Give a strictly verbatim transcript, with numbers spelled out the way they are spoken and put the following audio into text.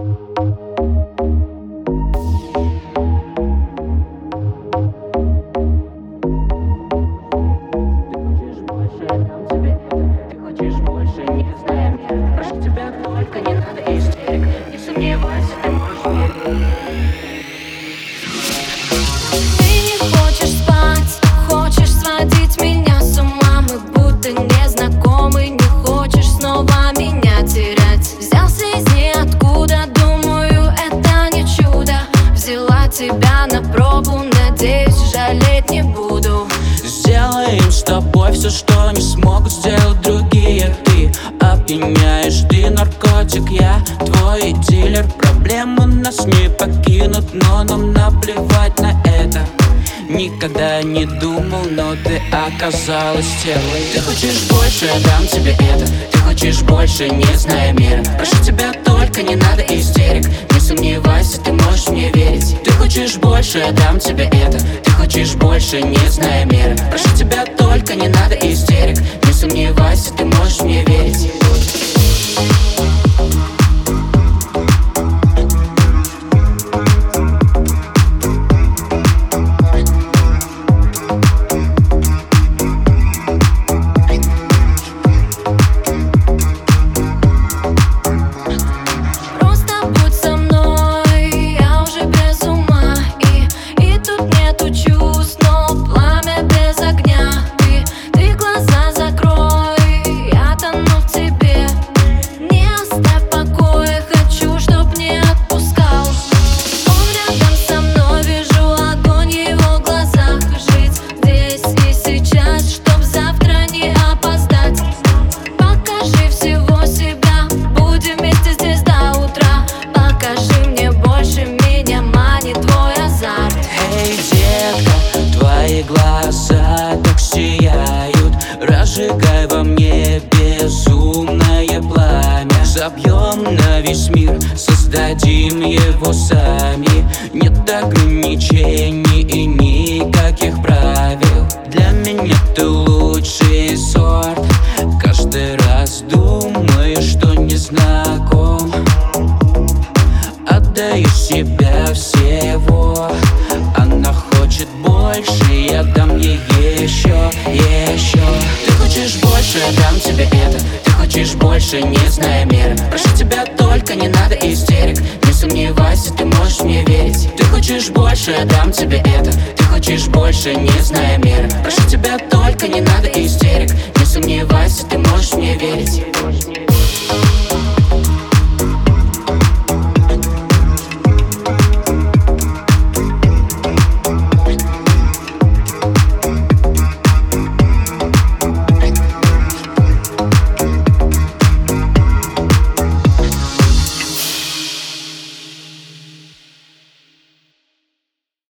Тебя на пробу, надеюсь, жалеть не буду. Сделаем с тобой все, что не смогут сделать другие. Ты опьяняешь, ты наркотик, я твой дилер. Проблемы нас не покинут, но нам наплевать на это. Никогда не думал, но ты оказалась телой. Ты хочешь больше, я дам тебе это. Ты хочешь больше, не зная меры. Прошу тебя, только не надо истерик. Не сомневайся, ты можешь мне верить. Ты хочешь больше, я дам тебе это. Ты хочешь больше, не зная меры. Прошу тебя, только не надо истерик. Не сомневайся, ты можешь мне верить. Глаза так сияют, разжигай во мне безумное пламя. Забьем на весь мир, создадим его сами. Нет ограничений и никаких правил. Для меня ты лучший сорт. Каждый раз думаю, что не знаком. Отдаешь себя всего. Она хочет больше, я дам ей еще, еще. Ты хочешь больше, я дам тебе это. Ты хочешь больше, не зная меры. Прошу тебя, только не надо истерик. Не сомневайся, ты можешь мне верить. Ты хочешь больше, я дам тебе это. Ты хочешь больше, не зная меры. Прошу тебя, только не надо истерик. Не сомневайся, ты можешь мне верить.